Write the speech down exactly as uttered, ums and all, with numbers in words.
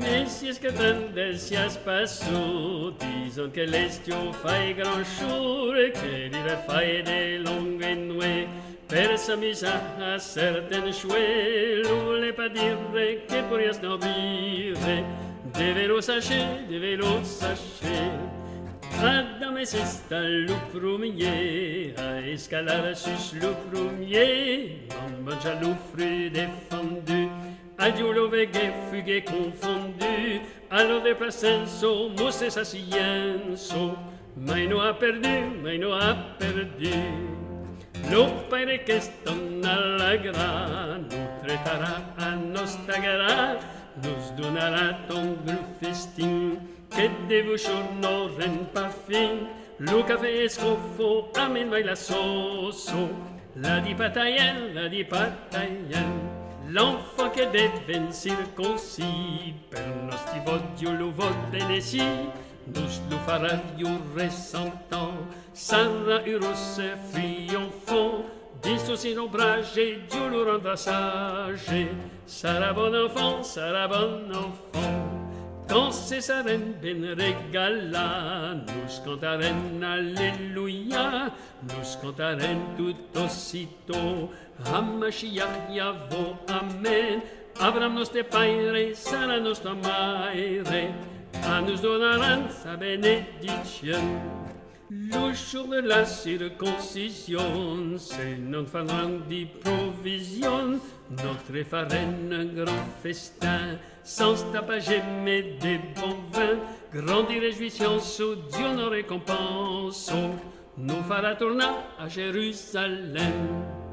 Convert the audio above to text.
Messieurs que tendencias passou, disons que l'estio fai grand jour, que l'hiver fai des longues nuits, per s'amuser à certaines jouets, voulez pas dire que pourrias nobrir, des vélos sachets, des vélos sachets. Adam et c'est le premier à escalar sur le premier, en mangeant le fruit défendu. Adieu le veguet, fuguet confondu, alors des placenso, mousse sacienso, Maino a perdu, Maino a perdu. Lo pare que eston allegra, nous traitera a nostra gara, nous donnera ton gros festin, que de vos jours n'auront pas fin. Le café escoffo, amen vai la sauce, la di patayen, la di patayen. L'enfant qui devient circoncis, per nostri voglio lo vodenesi, nous lo farà ressentant, sarà heureux triomphant, dins ses ombrages, Dieu le rendra sage, sarà bon enfant, sarà bon enfant. Quand c'est sa reine ben régala, nous cantarons Alléluia, nous cantarons tout aussitôt, Hamashiach Yavo, Amen, Abraham nostre Père, Sarah nostra Mère, à nous donneront sa bénédiction. Le jour de la circoncision, c'est notre farang di provision, notre farine un grand festin, sans tapage mais des bons vins, grande réjouissance, sous Dieu nos récompenses, nous fera tourner à Jérusalem.